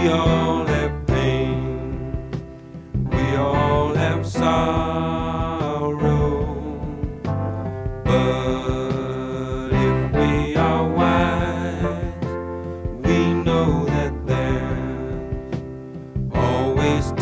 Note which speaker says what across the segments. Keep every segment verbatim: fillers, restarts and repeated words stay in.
Speaker 1: We all have pain, we all have sorrow, but if we are wise, we know that there's always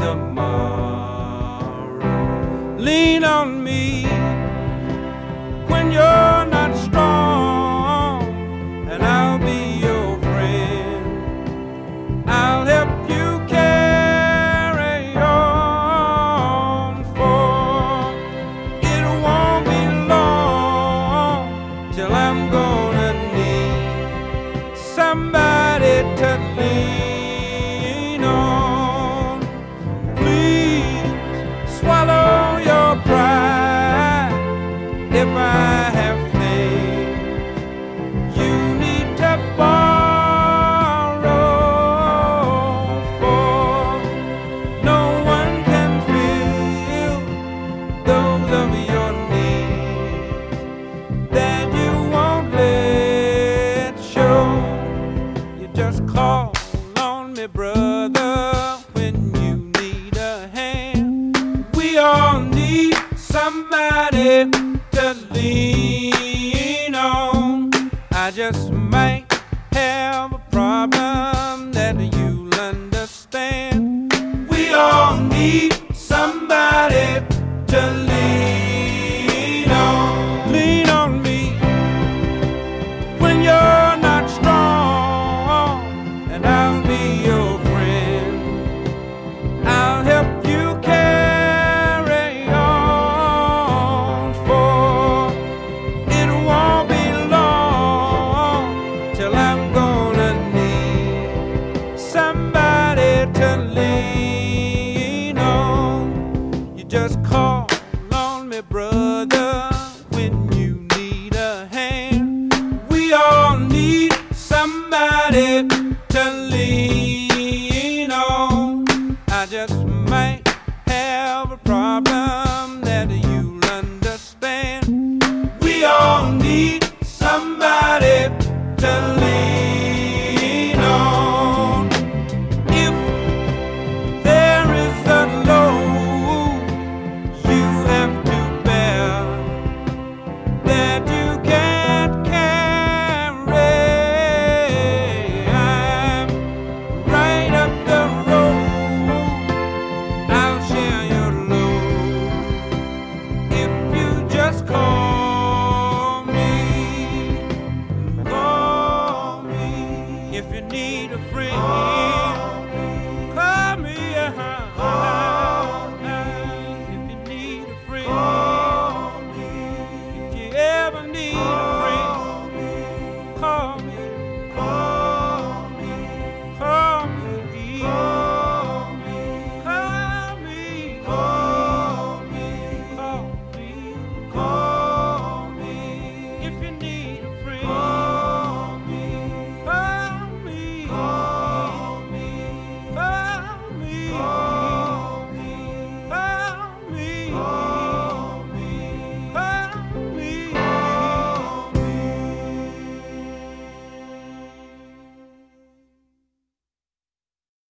Speaker 1: tomorrow. Lean on me when you're not strong, and I'll be your friend. I'll help you carry on, for it won't be long till I'm gonna need somebody to lean on. Please swallow your pride if I have things you need to borrow, for no one can fill those of your needs that you won't let show. You just call on me, brother, when you need a hand. We all need somebody to lean on. I just might have a problem that you'll understand. We all need somebody to lean on. Lean on me when you're not strong, and I'll be your friend. I'll help you carry on, for it won't be long till I'm gonna need somebody to lean on. You just call on me, brother, when you need a hand. We all need somebody to lean on. I just might have a problem that you'll understand. We all need somebody to lean on. If there is a load you have to bear that you can't carry, I'm right up the road. I'll share your load if you just call me. Call me if you need a friend.